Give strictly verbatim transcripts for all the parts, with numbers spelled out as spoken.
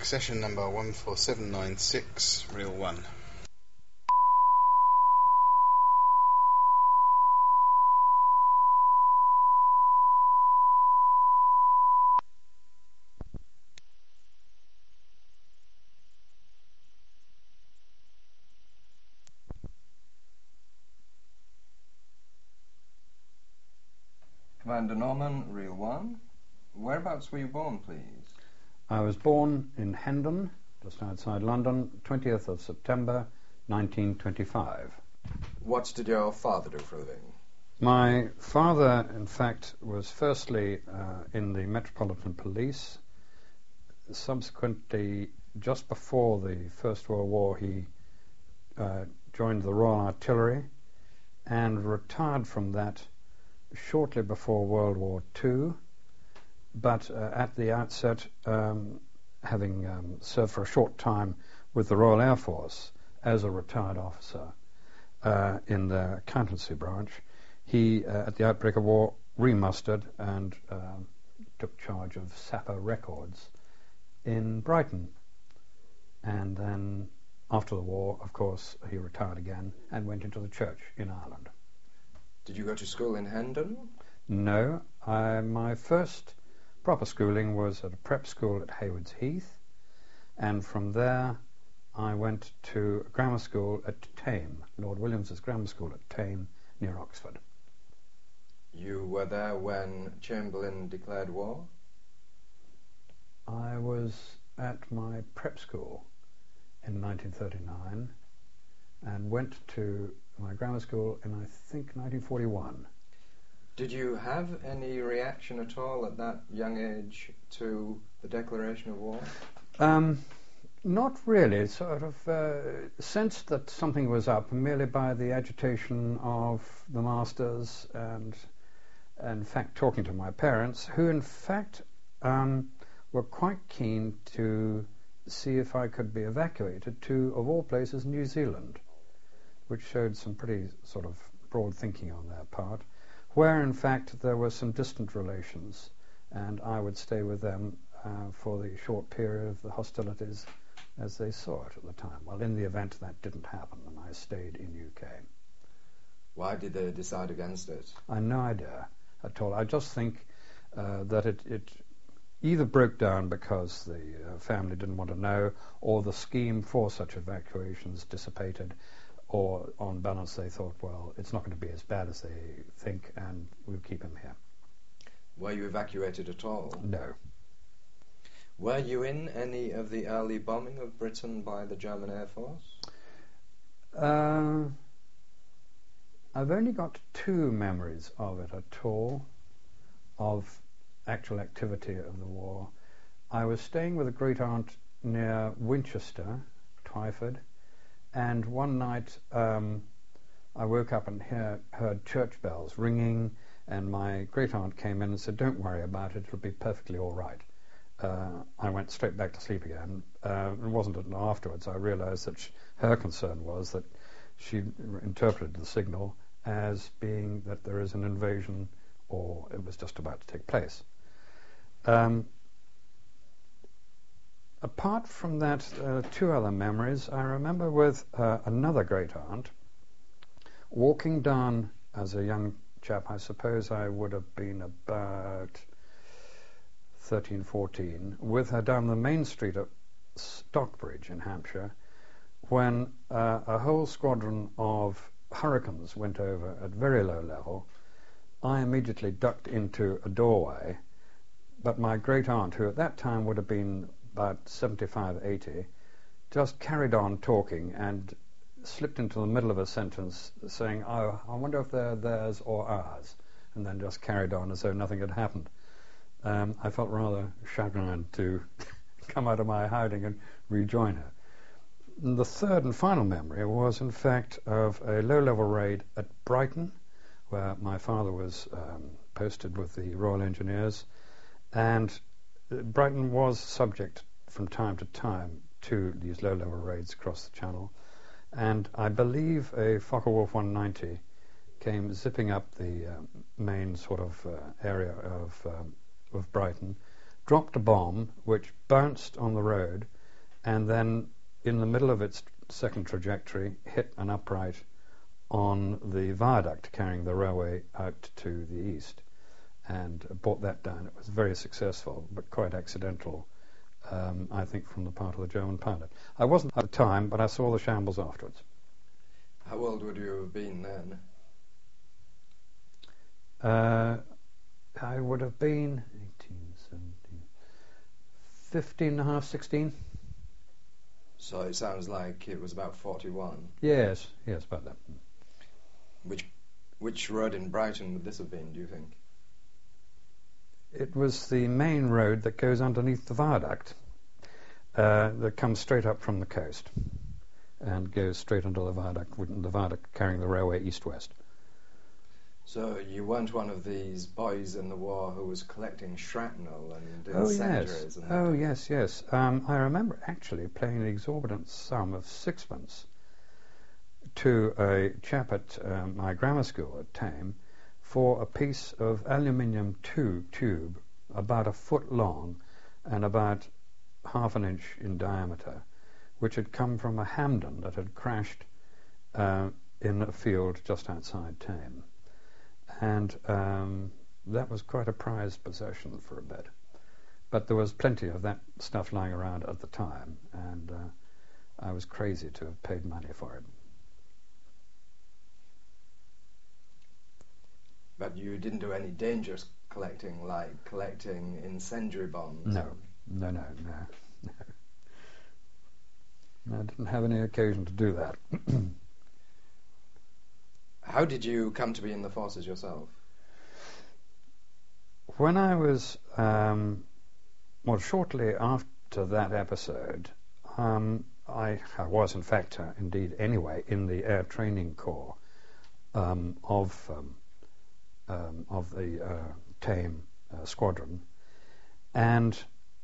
Accession number one four seven nine six, reel one. Commander Norman, reel one. Whereabouts were you born, please? I was born in Hendon, just outside London, twentieth of September, nineteen twenty-five. What did your father do for a living? My father, in fact, was firstly uh, in the Metropolitan Police. Subsequently, just before the First World War, he uh, joined the Royal Artillery and retired from that shortly before World War Two, but uh, at the outset, um, having um, served for a short time with the Royal Air Force as a retired officer uh, in the accountancy branch, he, uh, at the outbreak of war, remustered and uh, took charge of Sapper Records in Brighton. And then, after the war, of course, he retired again and went into the church in Ireland. Did you go to school in Hendon? No. I, my first proper schooling was at a prep school at Haywards Heath, and from there I went to a grammar school at Tame, Lord Williams's grammar school at Tame, near Oxford. You were there when Chamberlain declared war? I was at my prep school in nineteen thirty-nine and went to my grammar school in, I think, nineteen forty-one. Did you have any reaction at all at that young age to the declaration of war? Um, not really. Sort of uh, sensed that something was up merely by the agitation of the masters and, in fact, talking to my parents, who, in fact, um, were quite keen to see if I could be evacuated to, of all places, New Zealand, which showed some pretty sort of broad thinking on their part, where in fact there were some distant relations, and I would stay with them uh, for the short period of the hostilities as they saw it at the time. Well, in the event that didn't happen, and I stayed in U K. Why did they decide against it? I had no idea at all. I just think uh, that it, it either broke down because the uh, family didn't want to know, or the scheme for such evacuations dissipated, or on balance they thought, well, it's not going to be as bad as they think, and we'll keep him here. Were you evacuated at all? No. Were you in any of the early bombing of Britain by the German Air Force? Uh, I've only got two memories of it at all, of actual activity of the war. I was staying with a great-aunt near Winchester, Twyford, and one night um, I woke up and hear, heard church bells ringing, and my great-aunt came in and said, "Don't worry about it, it'll be perfectly all right." Uh, I went straight back to sleep again. Uh, it wasn't until afterwards I realized that she, her concern was that she interpreted the signal as being that there is an invasion, or it was just about to take place. Um, apart from that, uh, two other memories. I remember with uh, another great-aunt walking down as a young chap. I suppose I would have been about thirteen, fourteen, with her down the main street at Stockbridge in Hampshire, when uh, a whole squadron of Hurricanes went over at very low level. I immediately ducked into a doorway, but my great-aunt, who at that time would have been about seventy-five, eighty, just carried on talking and slipped into the middle of a sentence saying, "Oh, I wonder if they're theirs or ours," and then just carried on as though nothing had happened. Um, I felt rather chagrined to come out of my hiding and rejoin her. And the third and final memory was, in fact, of a low-level raid at Brighton, where my father was um, posted with the Royal Engineers, and Brighton was subject from time to time to these low-level raids across the Channel, and I believe a Focke-Wulf one ninety came zipping up the uh, main sort of uh, area of um, of Brighton, dropped a bomb which bounced on the road and then in the middle of its second trajectory hit an upright on the viaduct carrying the railway out to the east and brought that down. It was very successful but quite accidental, um, I think, from the part of the German pilot. I wasn't at the time, but I saw the shambles afterwards. How old would you have been then? Uh, I would have been eighteen, seventeen, fifteen and a half, sixteen. So it sounds like it was about forty-one. Yes, yes, about that. Which which road in Brighton would this have been, do you think? It was the main road that goes underneath the viaduct, uh, that comes straight up from the coast and goes straight under the viaduct, with the viaduct carrying the railway east-west. So you weren't one of these boys in the war who was collecting shrapnel and Oh incendiaries? yes, and oh yes, yes. Um, I remember actually paying an exorbitant sum of sixpence to a chap at um, my grammar school at Thame for a piece of aluminium tube, tube about a foot long and about half an inch in diameter, which had come from a Hamden that had crashed uh, in a field just outside Thame. And um, that was quite a prized possession for a bit. But there was plenty of that stuff lying around at the time, and uh, I was crazy to have paid money for it. But you didn't do any dangerous collecting, like collecting incendiary bombs? No, no, no, no, no. I didn't have any occasion to do that. How did you come to be in the forces yourself? When I was, um, well, shortly after that episode, um, I, I was, in fact, uh, indeed, anyway, in the Air Training Corps um, of um, um, of the uh, Thame uh, squadron, and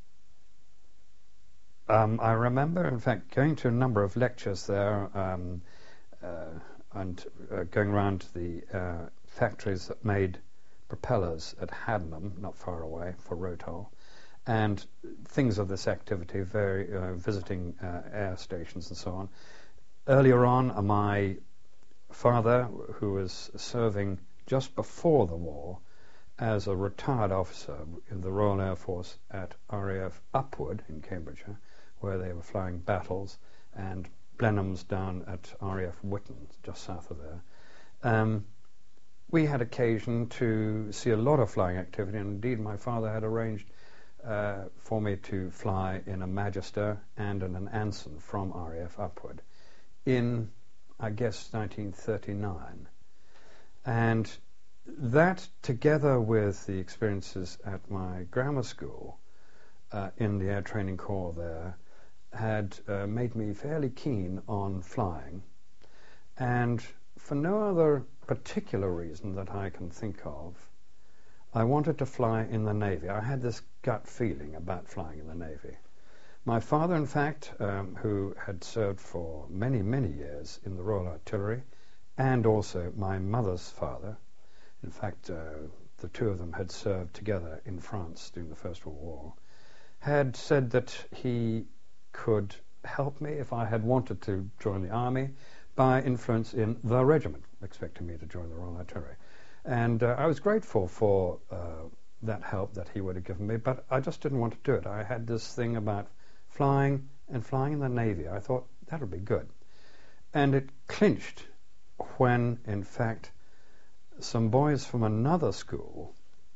um, I remember, in fact, going to a number of lectures there. Um, uh, and uh, going around to the uh, factories that made propellers at Haddenham, not far away, for Rotor, and things of this activity, very uh, visiting uh, air stations and so on. Earlier on, uh, my father, who was serving just before the war as a retired officer in the Royal Air Force at R A F Upwood in Cambridgeshire, where they were flying battles, and Blenheim's down at R A F Whitton, just south of there. Um, we had occasion to see a lot of flying activity, and indeed my father had arranged uh, for me to fly in a Magister and in an Anson from R A F Upwood in, I guess, nineteen thirty-nine. And that, together with the experiences at my grammar school uh, in the Air Training Corps there, had uh, made me fairly keen on flying, and for no other particular reason that I can think of, I wanted to fly in the Navy. I had this gut feeling about flying in the Navy. My father, in fact, um, who had served for many, many years in the Royal Artillery, and also my mother's father, in fact, uh, the two of them had served together in France during the First World War, had said that he could help me if I had wanted to join the army by influence in the regiment, expecting me to join the Royal Artillery. And uh, I was grateful for uh, that help that he would have given me, but I just didn't want to do it. I had this thing about flying and flying in the Navy. I thought that would be good. And it clinched when, in fact, some boys from another school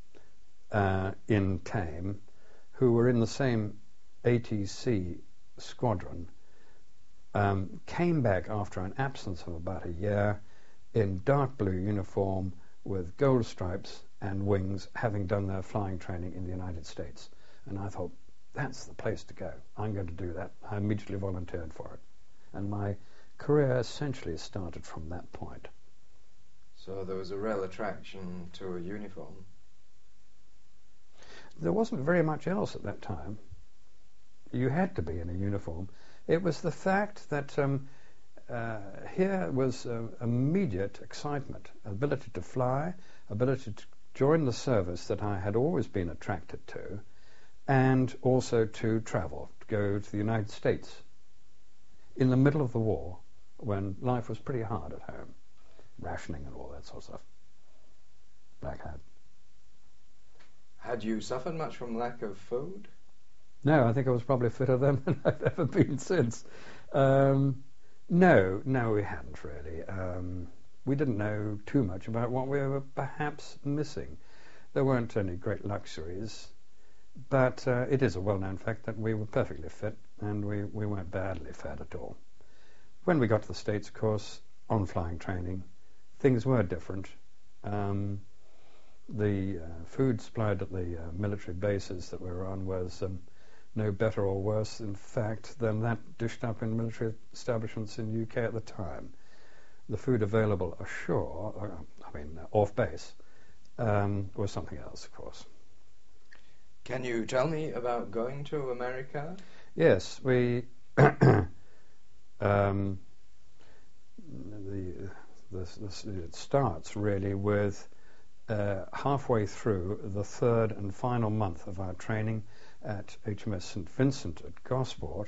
uh, in Thame, who were in the same A T C squadron, um, came back after an absence of about a year in dark blue uniform with gold stripes and wings, having done their flying training in the United States. And I thought, that's the place to go. I'm going to do that. I immediately volunteered for it. And my career essentially started from that point. So there was a real attraction to a uniform? There wasn't very much else at that time. You had to be in a uniform. It was the fact that um, uh, here was uh, immediate excitement, ability to fly, ability to join the service that I had always been attracted to, and also to travel, to go to the United States in the middle of the war when life was pretty hard at home, rationing and all that sort of stuff. Black hat. Had you suffered much from lack of food? No, I think I was probably fitter then than I've ever been since. Um, no, no, we hadn't really. Um, we didn't know too much about what we were perhaps missing. There weren't any great luxuries, but uh, it is a well-known fact that we were perfectly fit, and we, we weren't badly fed at all. When we got to the States, of course, on flying training, things were different. Um, the uh, food supplied at the uh, military bases that we were on was um, no better or worse, in fact, than that dished up in military establishments in the U K at the time. The food available ashore, uh, I mean, uh, off base, um, was something else, of course. Can you tell me about going to America? Yes, we. um, the, the, the it starts really with uh, halfway through the third and final month of our training at H M S Saint Vincent at Gosport,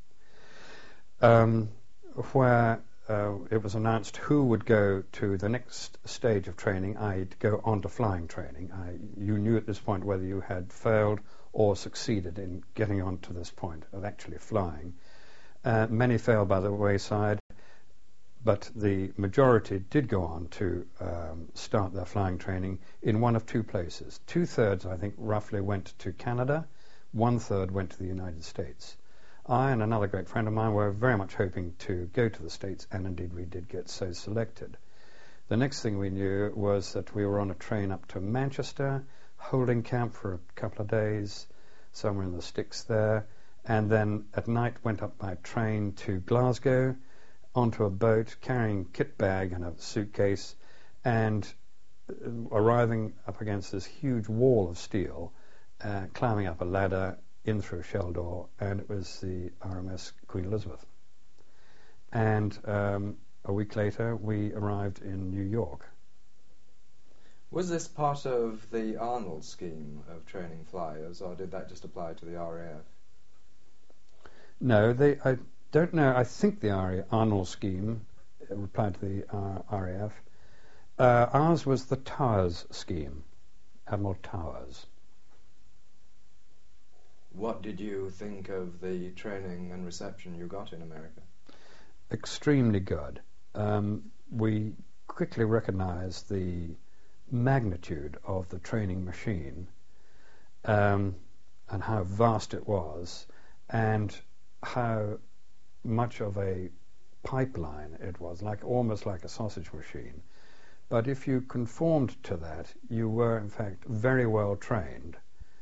um, where uh, it was announced who would go to the next stage of training, that is to go on to flying training. I, you knew at this point whether you had failed or succeeded in getting on to this point of actually flying. Uh, many failed by the wayside, but the majority did go on to um, start their flying training in one of two places. Two-thirds, I think, roughly went to Canada. One-third went to the United States. I and another great friend of mine were very much hoping to go to the States, and indeed we did get so selected. The next thing we knew was that we were on a train up to Manchester, holding camp for a couple of days, somewhere in the sticks there, and then at night went up by train to Glasgow, onto a boat, carrying kit bag and a suitcase, and arriving up against this huge wall of steel, uh, climbing up a ladder in through a shell door, and it was the R M S Queen Elizabeth. And um, a week later, we arrived in New York. Was this part of the Arnold scheme of training flyers, or did that just apply to the R A F? No, they, I don't know. I think the R A F, Arnold scheme applied to the uh, R A F. Uh, ours was the Towers scheme, Admiral Towers. What did you think of the training and reception you got in America? Extremely good. Um, we quickly recognized the magnitude of the training machine um, and how vast it was, and how much of a pipeline it was, like almost like a sausage machine. But if you conformed to that, you were in fact very well trained,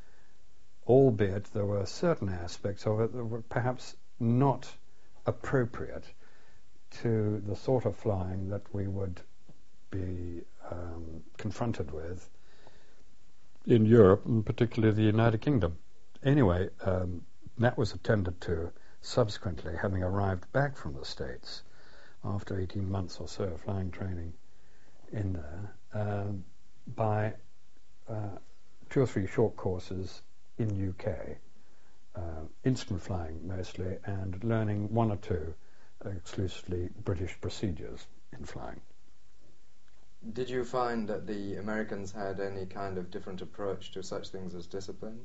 albeit there were certain aspects of it that were perhaps not appropriate to the sort of flying that we would be um, confronted with in Europe, and particularly the United Kingdom. Anyway, um, that was attended to subsequently, having arrived back from the States after eighteen months or so of flying training in there, um, by uh, two or three short courses in U K, uh, instrument flying mostly, and learning one or two exclusively British procedures in flying. Did you find that the Americans had any kind of different approach to such things as discipline?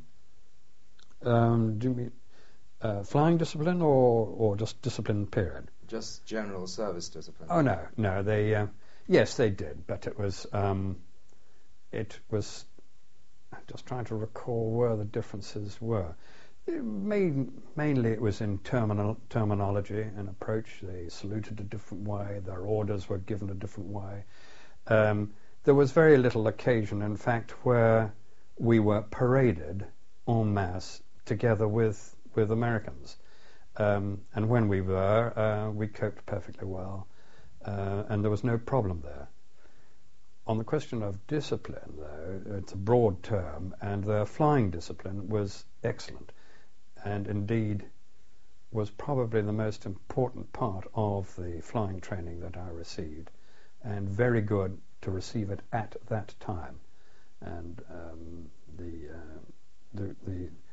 Um, do you mean uh, flying discipline, or, or just discipline period? Just general service discipline. Oh no, no. They uh, yes, they did, but it was um, it was. I'm just trying to recall where the differences were. It main, mainly, it was in terminal, terminology and approach. They saluted a different way. Their orders were given a different way. Um, there was very little occasion, in fact, where we were paraded en masse together with with Americans. Um, and when we were, uh, we coped perfectly well, uh, and there was no problem there. On the question of discipline, though, it's a broad term, and their flying discipline was excellent, and indeed was probably the most important part of the flying training that I received, and very good to receive it at that time. And um, the, uh, the the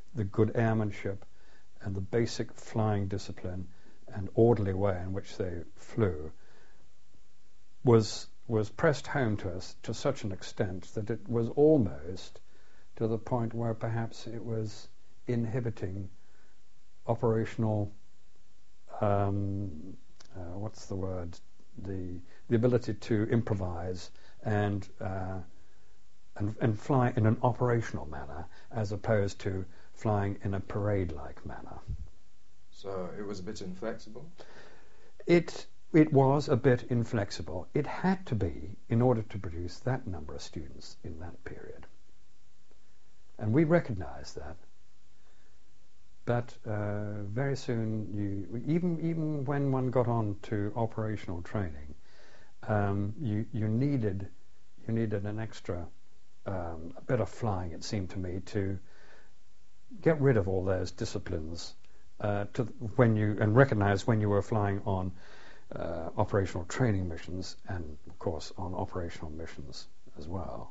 the good airmanship and the basic flying discipline and orderly way in which they flew was was pressed home to us to such an extent that it was almost to the point where perhaps it was inhibiting operational, um, uh, what's the word, the the ability to improvise and, uh, and and fly in an operational manner as opposed to flying in a parade-like manner. So it was a bit inflexible? It It was a bit inflexible. It had to be in order to produce that number of students in that period. And we recognized that. But uh, very soon, you, even even when one got on to operational training, um, you you needed you needed an extra um, a bit of flying. It seemed to me to get rid of all those disciplines uh, to when you and recognize when you were flying on Uh, operational training missions and, of course, on operational missions as well.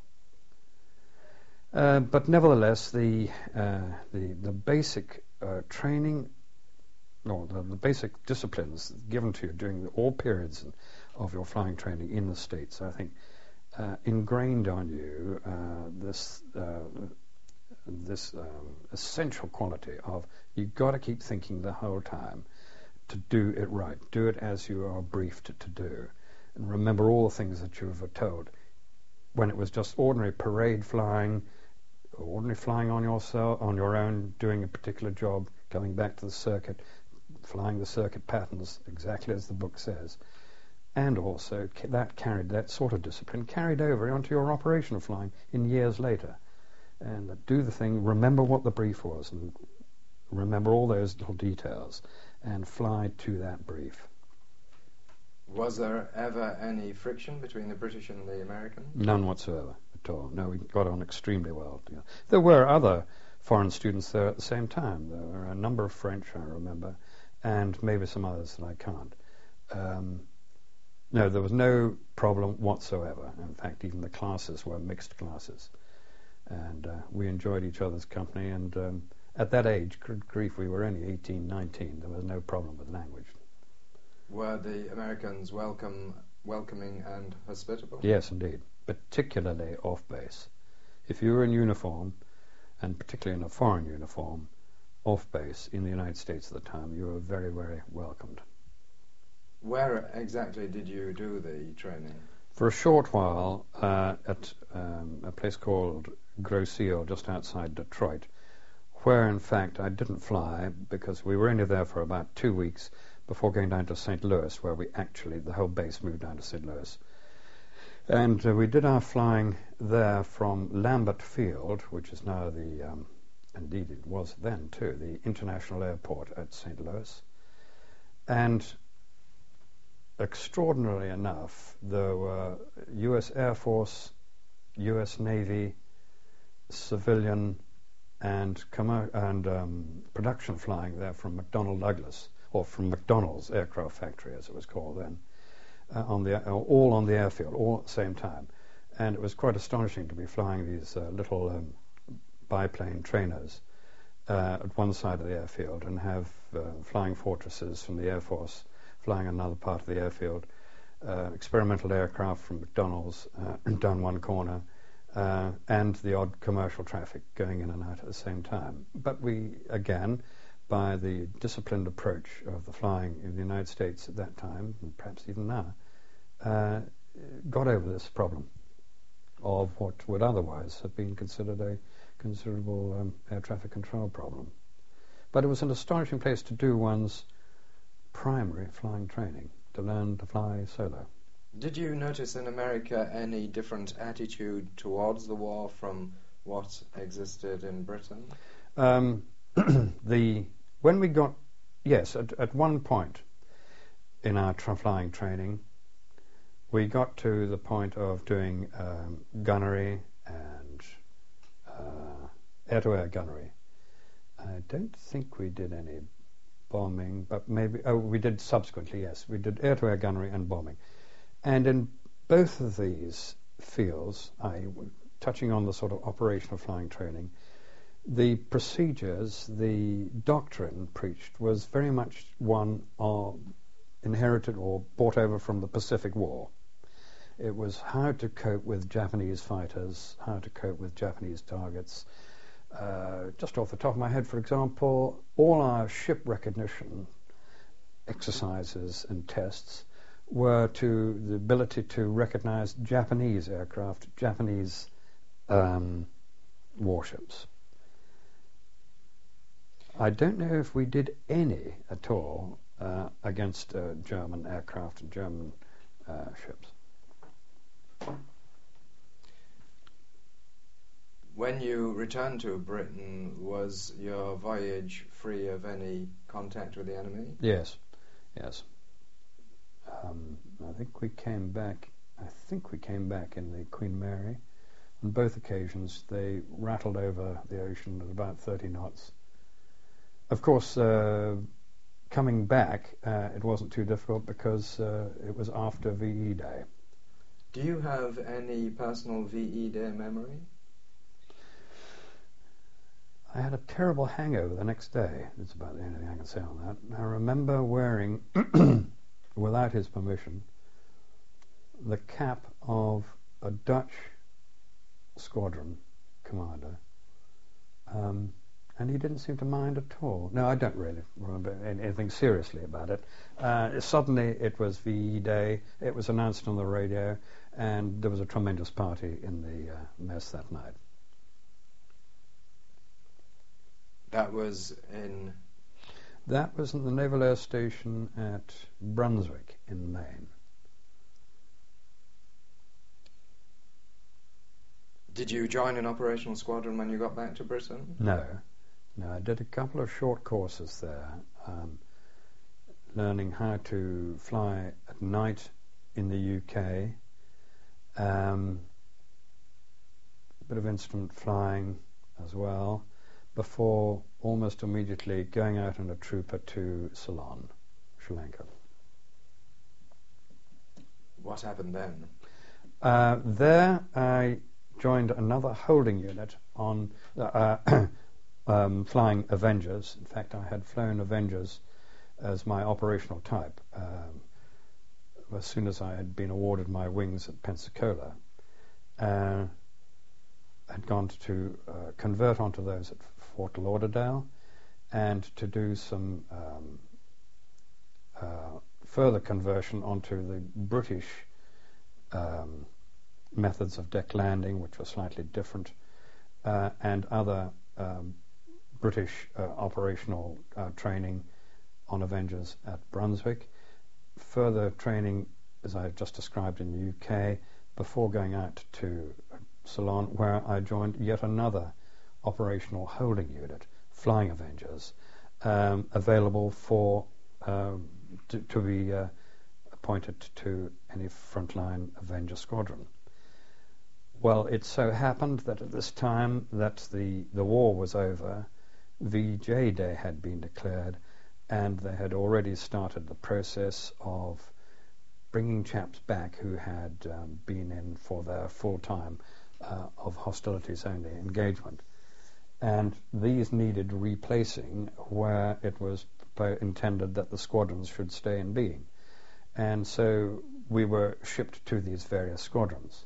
Uh, but nevertheless, the uh, the the basic uh, training, or the, the basic disciplines given to you during the, all periods of your flying training in the States, I think, uh, ingrained on you uh, this uh, this um, essential quality of you've got to keep thinking the whole time to do it right. Do it as you are briefed to do. And remember all the things that you were told. When it was just ordinary parade flying, ordinary flying on yourself, on your own, doing a particular job, coming back to the circuit, flying the circuit patterns exactly as the book says. And also that carried, that sort of discipline carried over onto your operational flying in years later. And do the thing, remember what the brief was, and remember all those little details, and fly to that brief. Was there ever any friction between the British and the Americans? None whatsoever at all. No, we got on extremely well together. There were other foreign students there at the same time. There were a number of French, I remember, and maybe some others that I can't. Um, no, there was no problem whatsoever. In fact, even the classes were mixed classes. And uh, we enjoyed each other's company, and um, at that age, good grief, we were only eighteen, nineteen. There was no problem with language. Were the Americans welcome, welcoming and hospitable? Yes, indeed, particularly off base. If you were in uniform, and particularly in a foreign uniform, off base in the United States at the time, you were very, very welcomed. Where exactly did you do the training? For a short while uh, at um, a place called Gros Isle, just outside Detroit, where in fact I didn't fly because we were only there for about two weeks before going down to Saint Louis, where we actually, the whole base moved down to Saint Louis. And uh, we did our flying there from Lambert Field, which is now the, um, indeed it was then too, the International Airport at Saint Louis. And extraordinarily enough, there were U S Air Force, U S Navy, civilian, and commer- and um, production flying there from McDonnell Douglas, or from McDonnell's aircraft factory, as it was called then, uh, on the uh, all on the airfield, all at the same time. And it was quite astonishing to be flying these uh, little um, biplane trainers uh, at one side of the airfield and have uh, flying fortresses from the Air Force flying another part of the airfield, uh, experimental aircraft from McDonnell's uh, down one corner, uh, and the odd commercial traffic going in and out at the same time. But we, again, by the disciplined approach of the flying in the United States at that time, and perhaps even now, uh, got over this problem of what would otherwise have been considered a considerable um, air traffic control problem. But it was an astonishing place to do one's primary flying training, to learn to fly solo. Did you notice in America any different attitude towards the war from what existed in Britain? Um, the when we got, yes, at, at one point in our tra- flying training, we got to the point of doing um, gunnery and uh, air-to-air gunnery. I don't think we did any bombing, but maybe, oh, we did subsequently, yes. We did air-to-air gunnery and bombing. And in both of these fields, I, touching on the sort of operational flying training, the procedures, the doctrine preached was very much one of inherited or brought over from the Pacific War. It was how to cope with Japanese fighters, how to cope with Japanese targets. Uh, just off the top of my head, for example, all our ship recognition exercises and tests were to the ability to recognize Japanese aircraft, Japanese um, warships. I don't know if we did any at all uh, against uh, German aircraft and German uh, ships. When you returned to Britain, was your voyage free of any contact with the enemy? Yes, yes. Um, I think we came back. I think we came back in the Queen Mary. On both occasions, they rattled over the ocean at about thirty knots. Of course, uh, coming back, uh, it wasn't too difficult because uh, it was after V E Day. Do you have any personal V E Day memory? I had a terrible hangover the next day. That's about the only thing I can say on that. I remember wearing, without his permission, the cap of a Dutch squadron commander, um, and he didn't seem to mind at all. No, I don't really remember anything seriously about it. Uh, suddenly it was V E Day, it was announced on the radio, and there was a tremendous party in the uh, mess that night. That was in... That was in the Naval Air Station at Brunswick in Maine. Did you join an operational squadron when you got back to Britain? No. No, I did a couple of short courses there, um, learning how to fly at night in the U K, um, a bit of instrument flying as well, before almost immediately going out on a trooper to Ceylon, Sri Lanka. What happened then? Uh, there I joined another holding unit on uh, um, flying Avengers. In fact, I had flown Avengers as my operational type um, as soon as I had been awarded my wings at Pensacola. Uh, had gone to uh, convert onto those at Fort Lauderdale and to do some um, uh, further conversion onto the British um, methods of deck landing, which were slightly different, uh, and other um, British uh, operational uh, training on Avengers at Brunswick. Further training, as I've just described, in the U K, before going out to Ceylon, where I joined yet another operational holding unit, Flying Avengers, um, available for um, to, to be uh, appointed to any frontline Avenger squadron. Well, it so happened that at this time that the, the war was over, V J Day had been declared, and they had already started the process of bringing chaps back who had um, been in for their full-time uh, of hostilities only engagement. And these needed replacing where it was intended that the squadrons should stay in being. And so we were shipped to these various squadrons.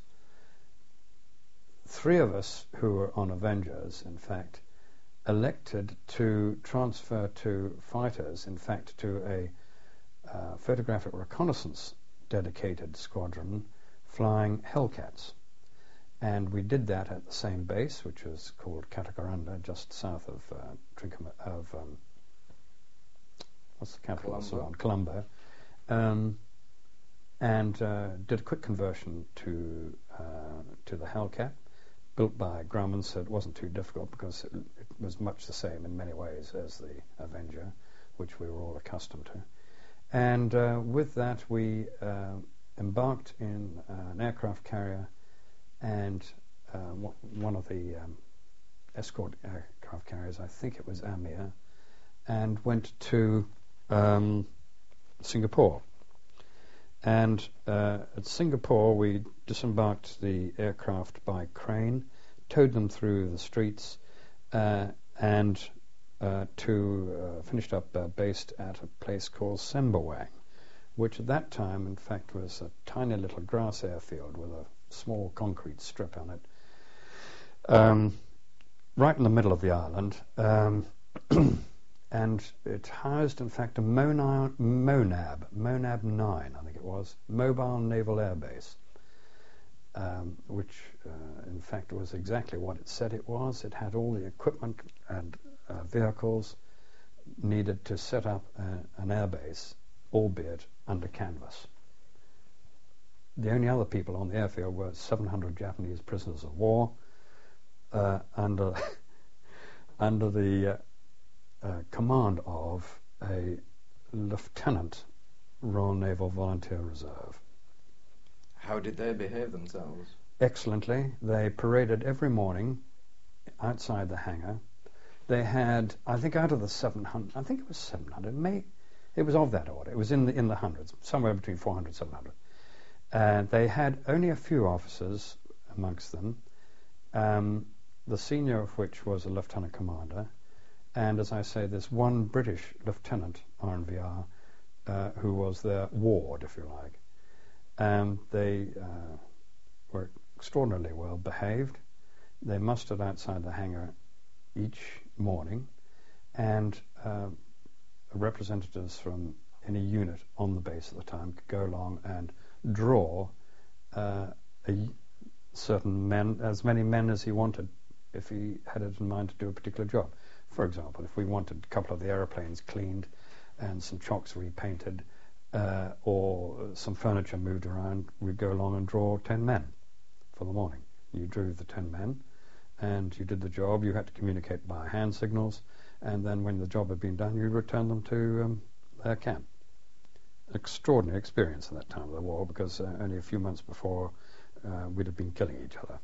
Three of us who were on Avengers, in fact, elected to transfer to fighters, in fact, to a uh, photographic reconnaissance dedicated squadron flying Hellcats. And we did that at the same base, which was called Katakaranda, just south of uh, Trincomalee, of um, what's the capital of Ceylon? Colombo. Um, and uh, did a quick conversion to uh, to the Hellcat, built by Grumman, so it wasn't too difficult because it, it was much the same in many ways as the Avenger, which we were all accustomed to. And uh, with that, we uh, embarked in uh, an aircraft carrier and uh, one of the um, escort aircraft carriers, I think it was Amir, and went to um, Singapore. And uh, at Singapore, we disembarked the aircraft by crane, towed them through the streets, uh, and uh, two uh, finished up uh, based at a place called Sembawang, which at that time, in fact, was a tiny little grass airfield with a small concrete strip on it, um, right in the middle of the island. Um, and it housed, in fact, a Monab, Monab, Monab nine, I think it was, Mobile Naval Air Base, um, which, uh, in fact, was exactly what it said it was. It had all the equipment and uh, vehicles needed to set up a, an air base, albeit under canvas. The only other people on the airfield were seven hundred Japanese prisoners of war uh, under under the uh, uh, command of a lieutenant, Royal Naval Volunteer Reserve. How did they behave themselves? Excellently. They paraded every morning outside the hangar. They had, I think, out of the seven hundred, I think it was seven hundred, may, it was of that order. It was in the in the hundreds, somewhere between four hundred and seven hundred. Uh, they had only a few officers amongst them, um, the senior of which was a lieutenant commander, and, as I say, this one British lieutenant, R N V R, uh, who was their ward, if you like. Um, they uh, were extraordinarily well behaved. They mustered outside the hangar each morning, and uh, representatives from any unit on the base at the time could go along and draw uh, a certain men, as many men as he wanted, if he had it in mind to do a particular job. For example, if we wanted a couple of the aeroplanes cleaned and some chocks repainted uh, or some furniture moved around, we'd go along and draw ten men for the morning. You drew the ten men and you did the job. You had to communicate by hand signals, and then when the job had been done, you returned them to um, their camp. Extraordinary experience at that time of the war, because uh, only a few months before uh, we'd have been killing each other.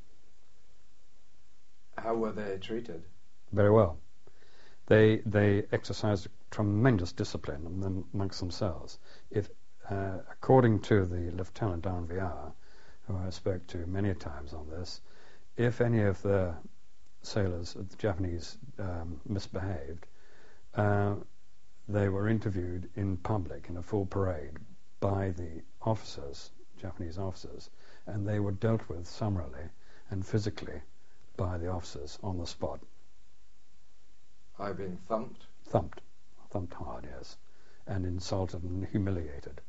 How were they treated? Very well. They they exercised tremendous discipline among- amongst themselves. If, uh, according to the Lieutenant R N V R, who I spoke to many times on this, if any of the sailors, the Japanese, um, misbehaved, uh, they were interviewed in public in a full parade by the officers, Japanese officers, and they were dealt with summarily and physically by the officers on the spot. Are being thumped? Thumped. Thumped hard, yes. And insulted and humiliated.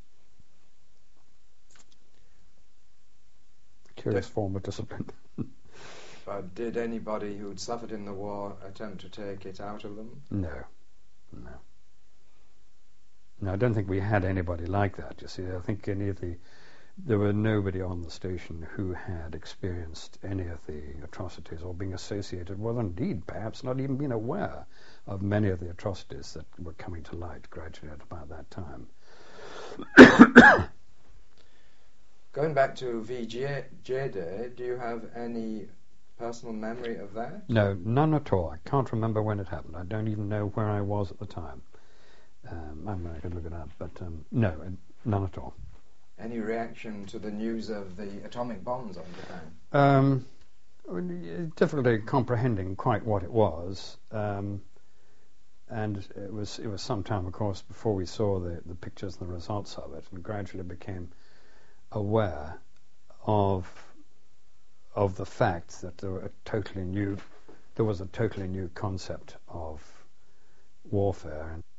Curious Did, form of discipline. but did anybody who'd suffered in the war attempt to take it out of them? No. No. No, I don't think we had anybody like that, you see. I think any of the... There were nobody on the station who had experienced any of the atrocities or being associated with, indeed, perhaps not even been aware of many of the atrocities that were coming to light gradually at about that time. Going back to V J Day, do you have any personal memory of that? No, none at all. I can't remember when it happened. I don't even know where I was at the time. Um, I mean, I could look it up, but um, no, none at all. Any reaction to the news of the atomic bombs on Japan? Um, difficulty comprehending quite what it was, um, and it was it was some time, of course, before we saw the, the pictures and the results of it, and gradually became aware of of the fact that there were a totally new there was a totally new concept of warfare. And